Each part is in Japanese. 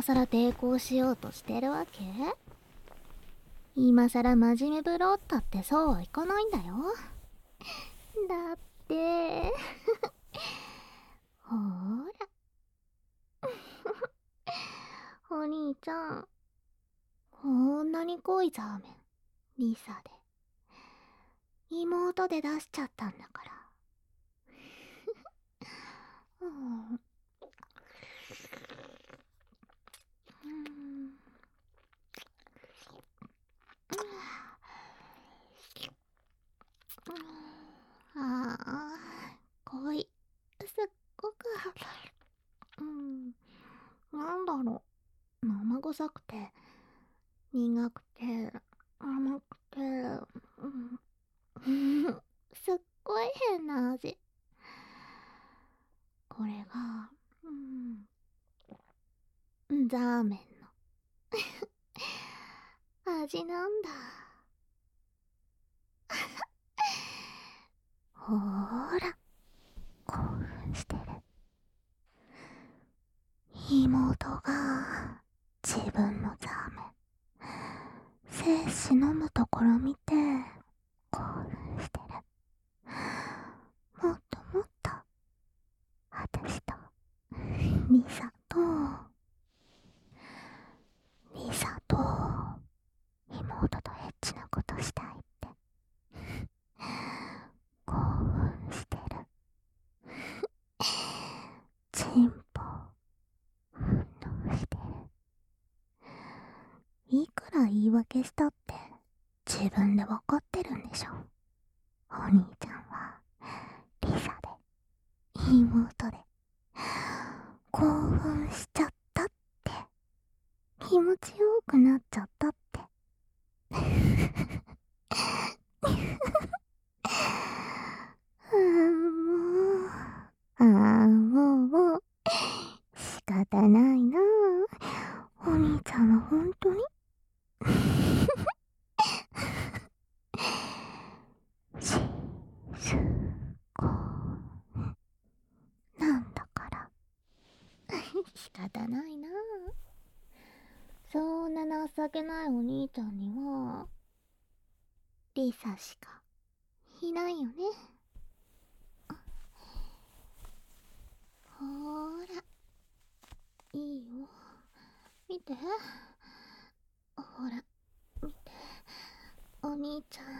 更抵抗しようとしてるわけ？今更真面目ぶろうったってそうはいかないんだよ。だってほーらお兄ちゃん、こんなに濃いザーメンリサで妹で出しちゃったんだから。うん、ああ、濃い。すっごく、なんだろう。生臭くて、苦くて、甘くて、すっごい変な味。これが、ザーメンの味なんだ。ほーら、興奮してる。妹が自分のザーメン精子飲むところ見て興奮してる。もっともっと私とリサと妹とエッチなことしたいって興奮してる。チンポ運動してる。いくら言い訳したって自分で分かってるんでしょ。お兄ちゃんはリサで妹で興奮しちゃったって、気持ちよくなっちゃったってもう仕方ないな。お兄ちゃんは本当にしすこなんだから仕方ないな。そんな情けないお兄ちゃんにはリサしかいないよね。ほーら、いいよ、見て。ほら見て、お兄ちゃん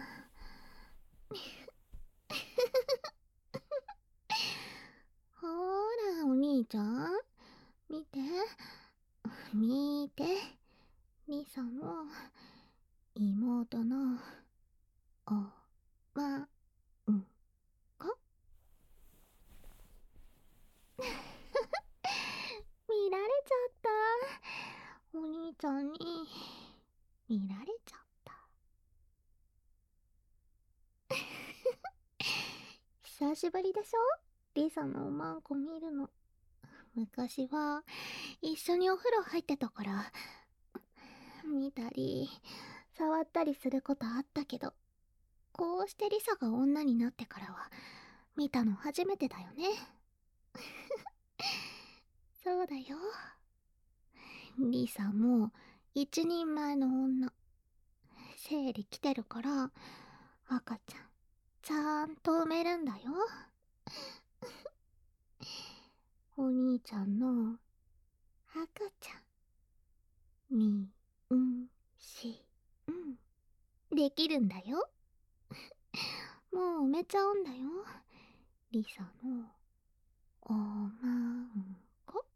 ほーらお兄ちゃん、見て見て、リサの妹のおまんこ見られちゃった。お兄ちゃんに見られちゃった。久しぶりでしょ、リサのおまんこ見るの。昔は一緒にお風呂入ってたから見たり触ったりすることあったけど、こうしてリサが女になってからは見たの初めてだよね。そうだよ、リサも一人前の女。生理来てるから赤ちゃんちゃんと産めるんだよ。お兄ちゃんの赤ちゃんみんしんできるんだよ。もう産めちゃうんだよ、リサのおまんこ。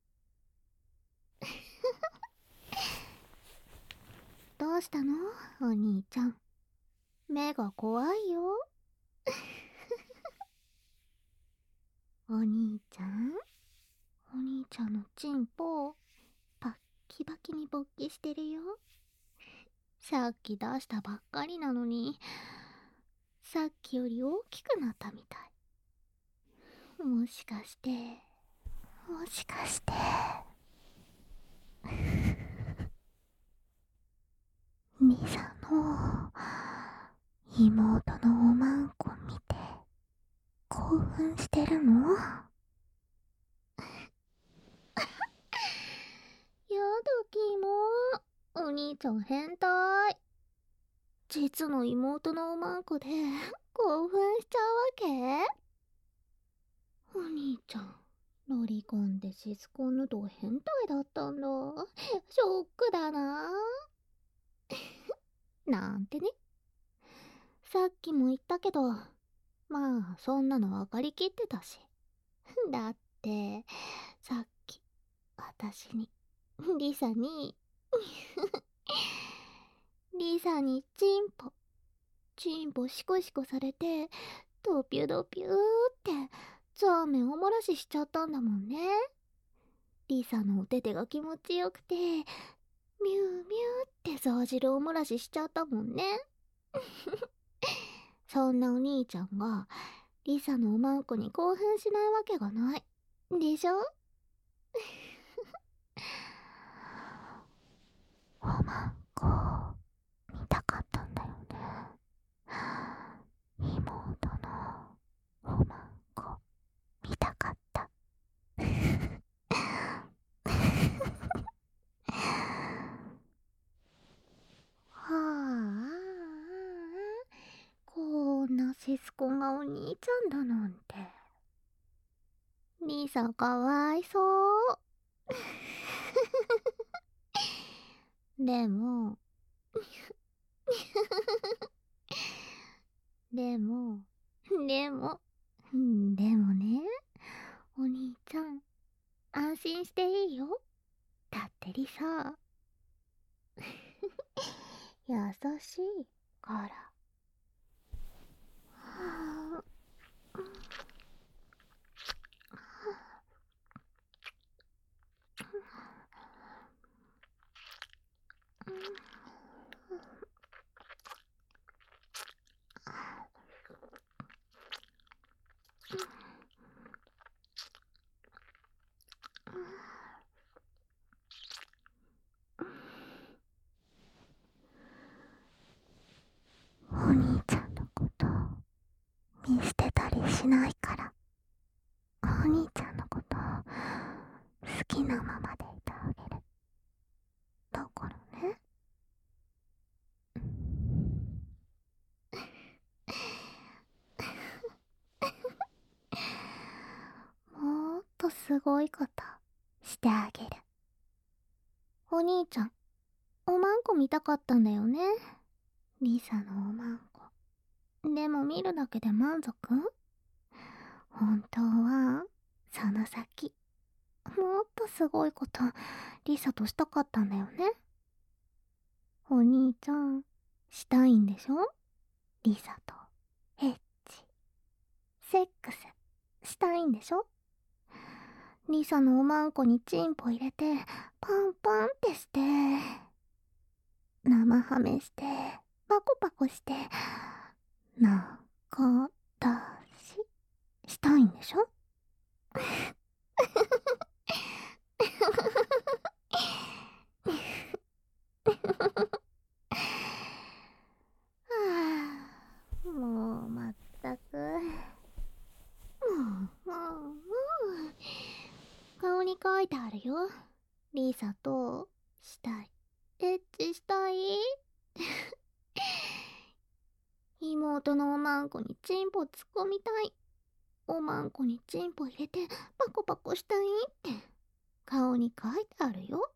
どうしたのお兄ちゃん、目が怖いよ。お兄ちゃん、お兄ちゃんのチンポバッキバキに勃起してるよ。さっき出したばっかりなのにさっきより大きくなったみたい。もしかしてリサの妹のおまんこ見て興奮してるの？よ時もお兄ちゃん変態。実の妹のおまんこで興奮しちゃうわけ。お兄ちゃんロリコンでシスコンヌと変態だったんだ。ショックだな。なんてね。さっきも言ったけど、まあそんなの分かりきってたし。だってさっき私にリサにチンポシコシコされてドピュドピューってザーメンお漏らししちゃったんだもんね。リサのお手手が気持ちよくてミューミューってザー汁お漏らししちゃったもんね。そんなお兄ちゃんがリサのおまんこに興奮しないわけがないでしょ。おまんこ見たかったんだよね。妹のおまんこ見たかった。はあ、こんなシスコンがお兄ちゃんだなんて。リサかわいそう。でもでもでもでもね、お兄ちゃん安心していいよ。だってリサ優しいから。はあ、お兄ちゃんのこと見捨てたりしないから。お兄ちゃんのこと好きなままでいてあげる。だからね。もっとすごいことしてあげる。お兄ちゃんおまんこ見たかったんだよね。リサのおまんこ。でも見るだけで満足？本当はその先もっとすごいことリサとしたかったんだよね。お兄ちゃんしたいんでしょ？リサとエッチセックスしたいんでしょ？リサのおまんこにチンポ入れてパンパンってして生ハメしてパコパコして中出ししたいんでしょ？はあ、もうまったくもう顔に書いてあるよ。リサとしたいエッチしたい妹のおまんこにチンポ突っ込みたい、おまんこにチンポ入れてパコパコしたいって顔に書いてあるよ。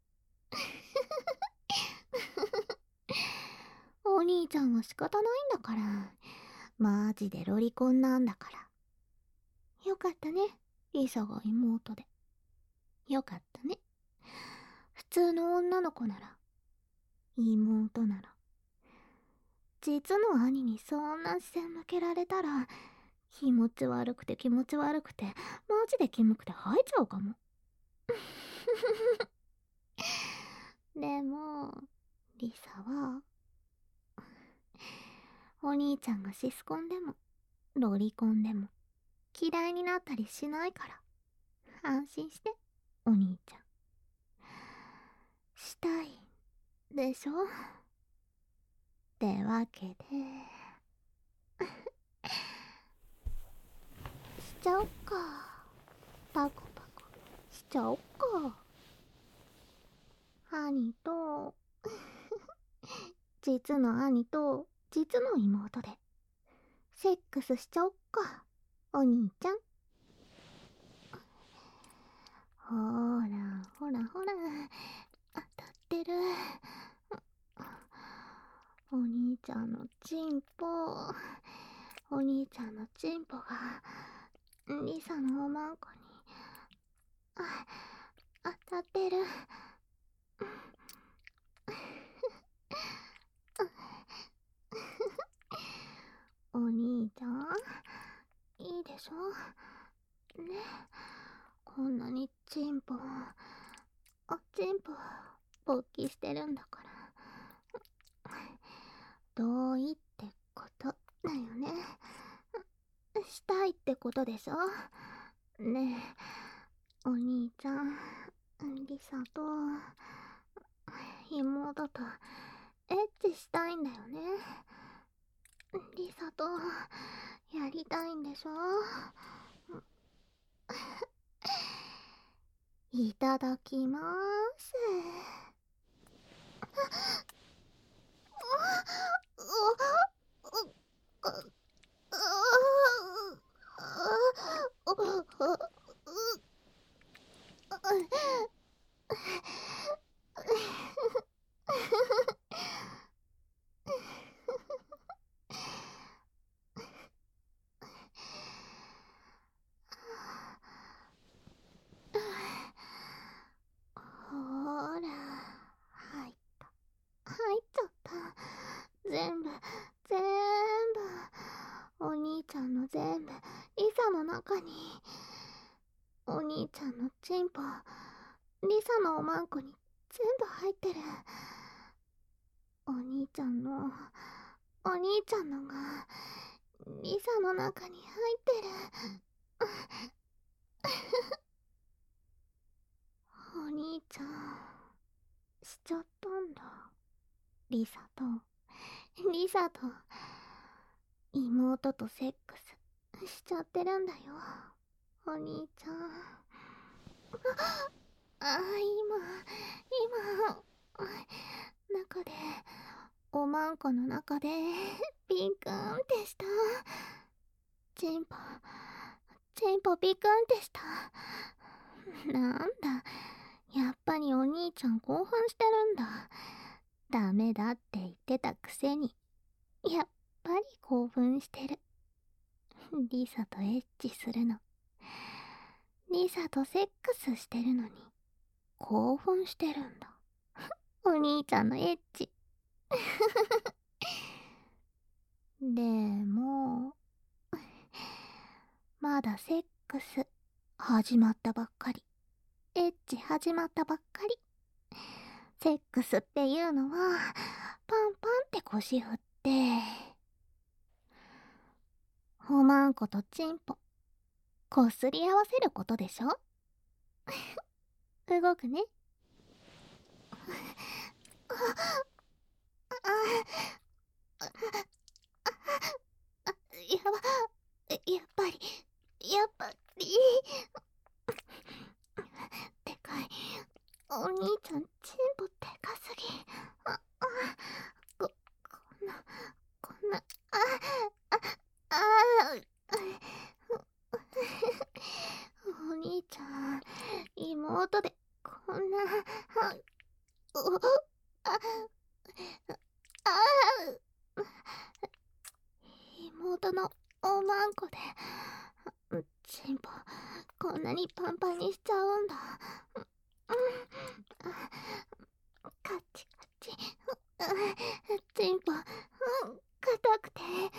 お兄ちゃんは仕方ないんだから。マジでロリコンなんだから。よかったね、リサが妹で。よかったね。普通の女の子なら、妹なら。実の兄にそんな視線向けられたら、気持ち悪くて気持ち悪くて、マジでキモくて吐いちゃうかも。でも、リサは、お兄ちゃんがシスコンでも、ロリコンでも、嫌いになったりしないから。安心して、お兄ちゃん。したい、でしょ？ってわけで、しちゃおっか。パコパコ、しちゃおっか。は実の兄と実の妹でセックスしちゃおっか、お兄ちゃん。ほらほらほら、当たってる。お兄ちゃんのチンポ、お兄ちゃんのチンポがリサのおまんこに当たってる。お兄ちゃん、いいでしょね。こんなにチンポ勃起してるんだから、同意ってことだよね。したいってことでしょ。ねえ、お兄ちゃん、リサと妹とエッチしたいんだよね。リサとやりたいんでしょ。いただきまーす。ほーら、入っちゃった。全部お兄ちゃんの全部リサの中に。お兄ちゃんのチンポリサのおまんこに全部入ってる。お兄ちゃんのがリサの中に入ってる。お兄ちゃんしちゃったんだ。リサと妹とセックスしちゃってるんだよ、お兄ちゃん。今中で、おまんこの中でピンクンってした。チンポピクンってした。なんだ、やっぱりお兄ちゃん興奮してるんだ。ダメだって言ってたくせに、やっぱり興奮してる。リサとエッチするの、リサとセックスしてるのに興奮してるんだ。お兄ちゃんのエッチ。でもまだセックス始まったばっかり、エッチ始まったばっかり。セックスっていうのはパンパンって腰振っておまんことチンポこすり合わせることでしょ。動くね。やっぱりでかい。お兄ちゃんチンポでかすぎ。こんなお兄ちゃん妹でこんな妹のおまんこでチンポこんなにパンパンにしちゃうんだ。カチカチ。チンポ硬くて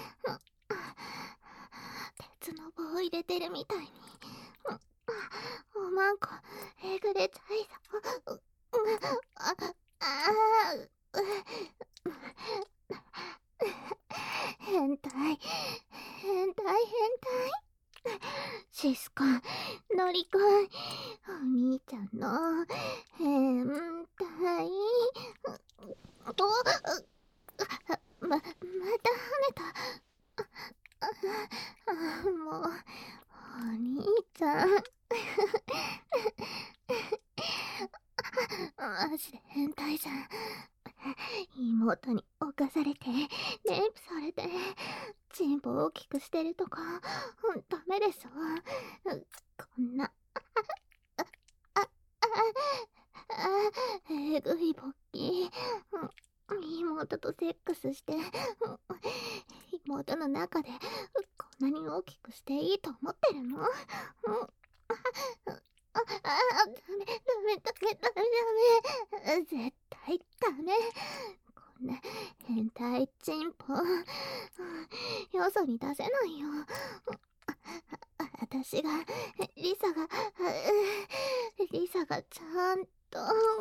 鉄の棒入れてるみたいに。おまんこえぐれちゃいそう。変態シスコンノリコン、お兄ちゃんの変態。また跳ねた。もうお兄ちゃんマジで変態じゃん。妹にお犯されて、レイプされて、チンポ大きくしてるとか、ダメでしょ。こんな、えぐい勃起。妹とセックスして、妹の中でこんなに大きくしていいと思ってるの？ダメダメダメダメダメ、絶対ダメ。こんな変態チンポ、よそに出せないよ。私が、リサが、リサがちゃんと、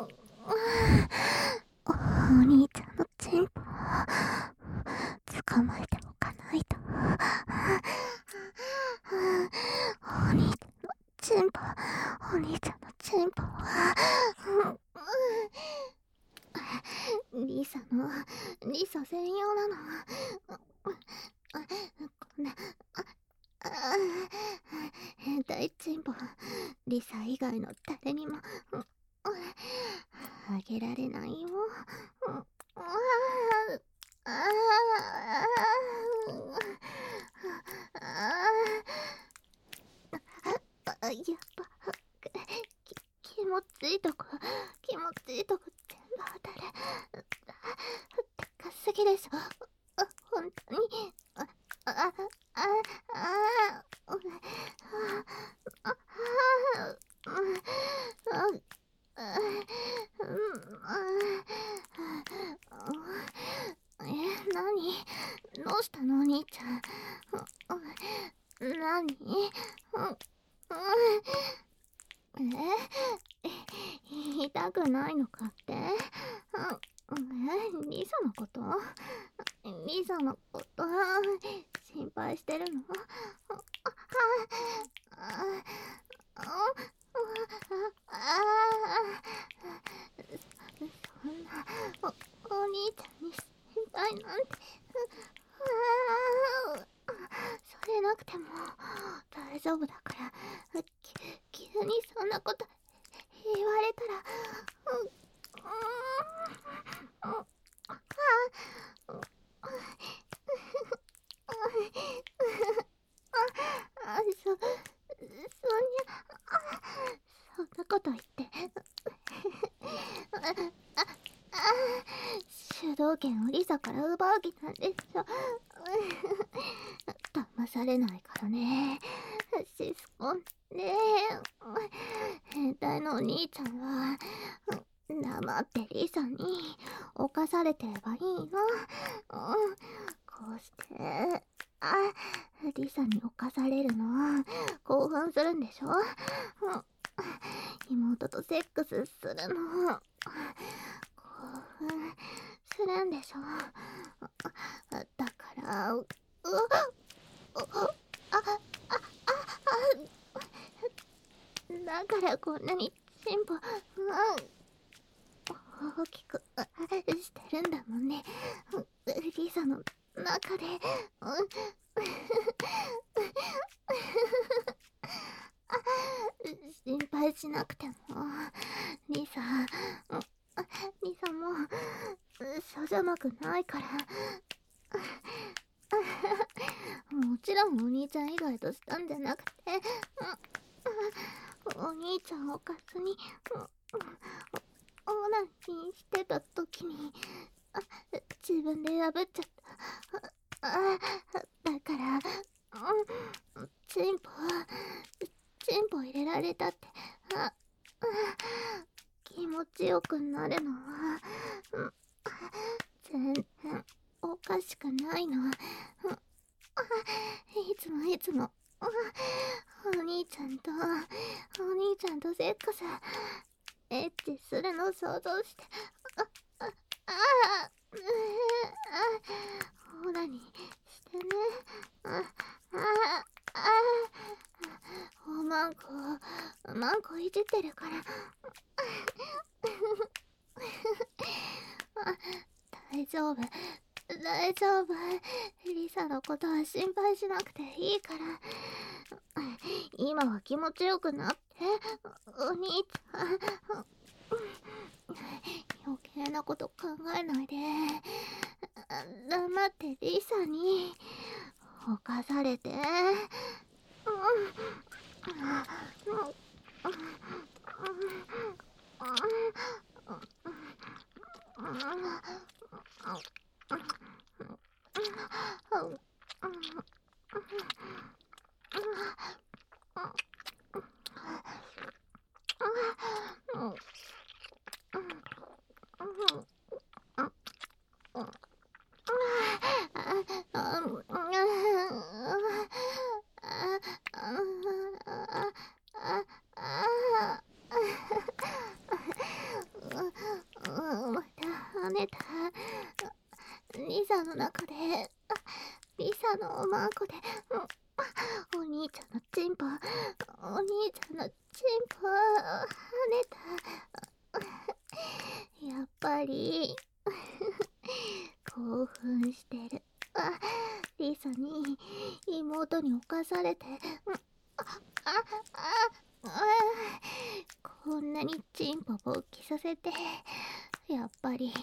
お兄ちゃんのチンポ捕まえておかないと。お兄ちゃんのチンポ、お兄ちゃんのチンポは、リサ専用なの。こんな、変態チンポ、リサ以外の誰にもあげられないよ。やっぱ気持ちいいとこ全部当たる。でかすぎでしょ、本当に。何？どうしたのお兄ちゃん。何？痛くないのかって？リサのこと心配してるの？そんなお兄ちゃんに心配なんて。それなくても大丈夫だから。急にそんなこと言われたら、そんなこと言って主導権をリサから奪う気なんでしょ。騙されないからね、シスコン。ねえ、変態のお兄ちゃんは黙ってリサに侵されてればいいの。こうしてリサに侵されるの興奮するんでしょ。妹とセックスするの興奮するんでしょ。だからだからこんなにチンポ大きくしてるんだもんね。リサの中で。心配しなくてもリサもそうじゃなくないから。もちろんお兄ちゃん以外としたんじゃなくて、お兄ちゃんをかすにオナニーしてた時に自分で破っちゃった。だからチンポ入れられたって。気持ちよくなるのは全然おかしくないの。いつもお兄ちゃんとセックスエッチするの想像して、オナニーしてね。マンコいじってるから。大丈夫。リサのことは心配しなくていいから。今は気持ちよくなって、お兄ちゃん。余計なこと考えないで。 ってリサに犯されて、また跳ねた。リサの中で、リサのおまんこで、お兄ちゃんのチンポ、お兄ちゃんのチンポ、跳ねた。やっぱり興奮してる。リサに妹に侵されて、こんなにチンポ勃起させて、やっぱり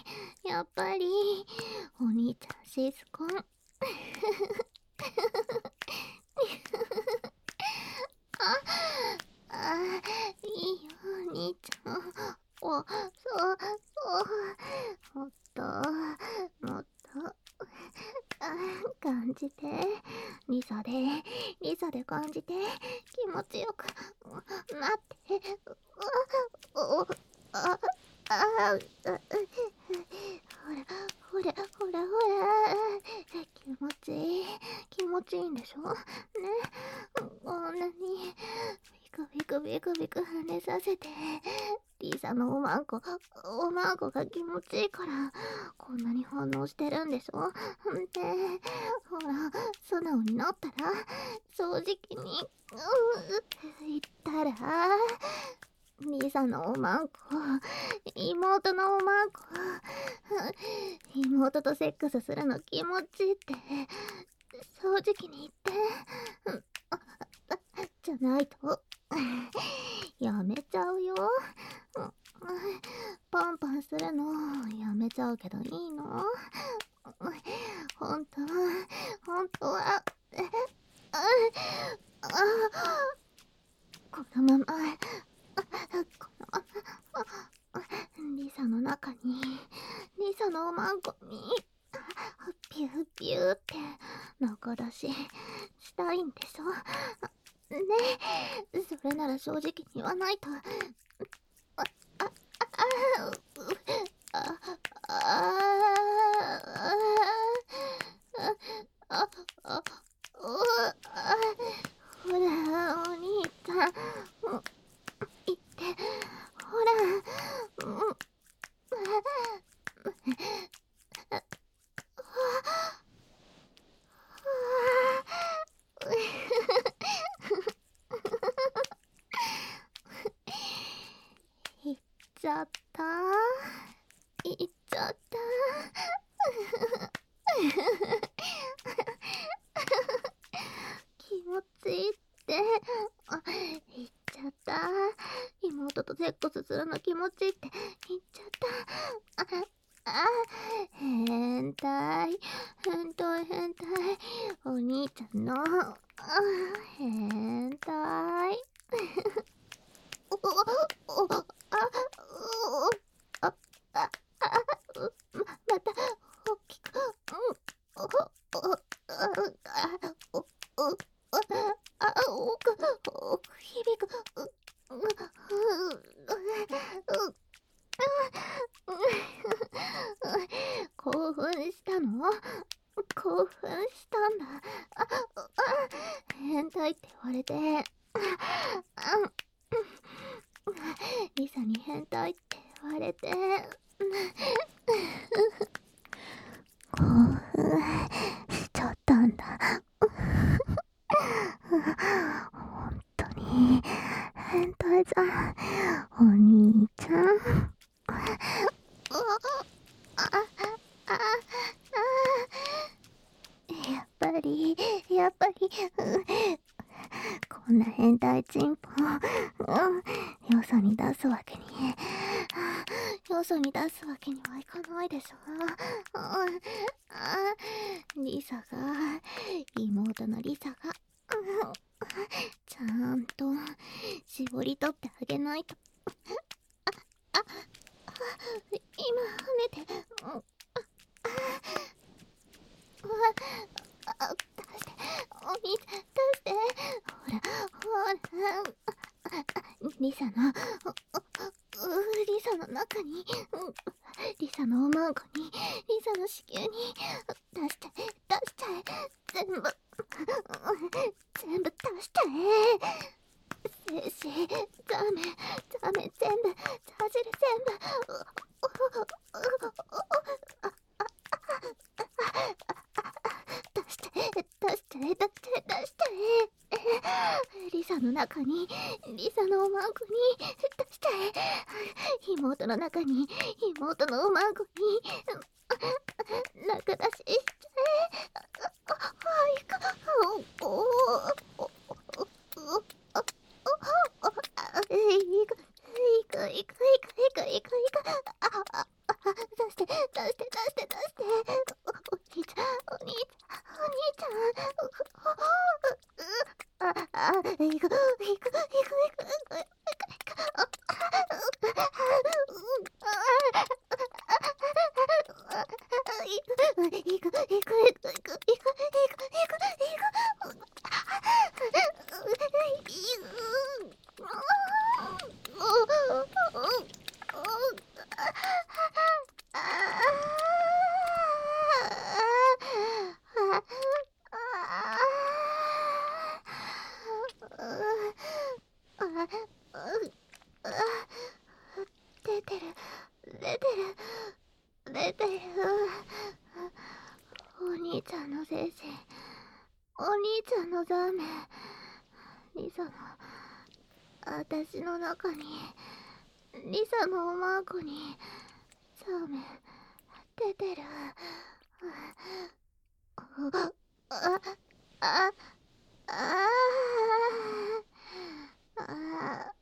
お兄ちゃんシスコン。いいよお兄ちゃん。そうもっと感じて。リサで感じて。気持ちよくなって。ほら気持ちいいんでしょね。こんなにビクビク跳ねさせて、リサのおまんこが気持ちいいからこんなに反応してるんでしょ。で、ほら素直になったら、正直に言ったら、リサのおまんこ、妹のおまんこ、妹とセックスするの気持ちいいって正直に言って。じゃないとやめちゃうよ。パンパンするのやめちゃうけどいいの？本当はこのままリサの中に、リサのおまんこにピューピューって中出ししたいんでしょね。それなら正直に言わないと。ほらお兄ちゃん、言って、ほら。言っちゃった気持ちいいって言っちゃった。妹とセックスするの気持ちいいって言っちゃった。変態お兄ちゃんの変態。また大きく響く。興奮したの？興奮したんだ。変態って言われて、リサに変態って言われて、興奮しちゃったんだ。本当に変態じゃん、お兄ちゃん。やっぱり、こんな変態チンポ、よそに出すわけにはいかないでしょ。 リサが、妹のリサが、ちゃんと絞り取ってあげないと。今跳ねて、出して、お兄ちゃん出して、ほらほら、リサのリサの中に、リサのおまんこに、リサの子宮に出しちゃえ、出しちゃえ、全部全部出しちゃえ。精子、ザメ、全部、ザジル全部、出しちゃえ、出しちゃえ、出しちゃえ、出しちゃえ。リサの中に、リサのおまんこに出しちゃえ。妹の中に、妹のおまんこに中出ししちゃえ。はいか、おおおおいく、出して、出して、出して、出して。お兄ちゃん、お兄ちゃん、お兄ちゃん。いく、出てる、出てる、出てる。お兄ちゃんの精子、お兄ちゃんのザーメン、リサの、私の中に、リサのおまんこに、ザーメン、出てる。あ、あ、あ、あ、あ、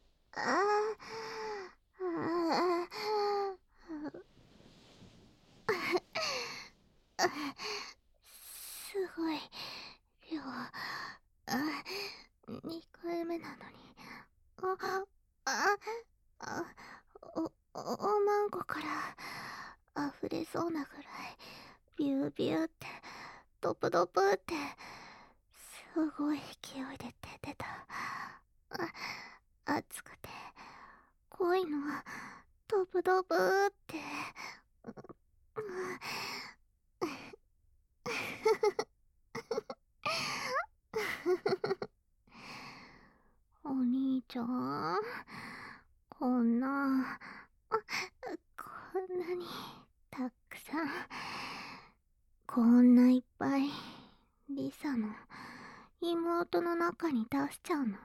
すごい量。2回目なのに。あ、あ、おまんこから溢れそうなぐらいビュービューってドプドプってすごい勢いで出てた。熱くて濃いのドプドプってお兄ちゃん、こんなにたくさん、こんないっぱいリサの妹の中に出しちゃうなんて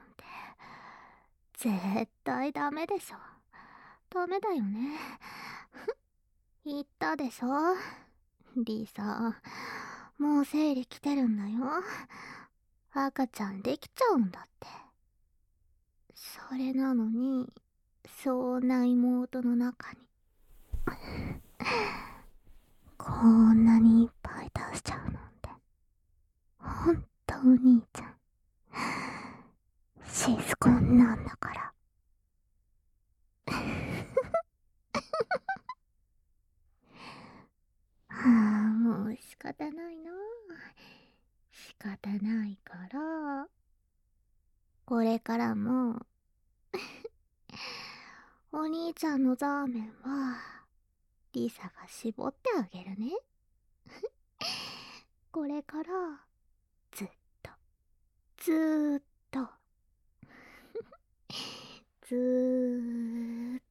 絶対ダメでしょ。ダメだよね。言ったでしょ、リサ。もう生理来てるんだよ。赤ちゃんできちゃうんだって。それなのに、そんな妹の中にこんなにいっぱい出しちゃうなんて。ほんとお兄ちゃん、シスコンなんだから。もう仕方ないな。仕方ないから、これからもお兄ちゃんのザーメンはリサが絞ってあげるね。これからずっと、ずーっとずーっ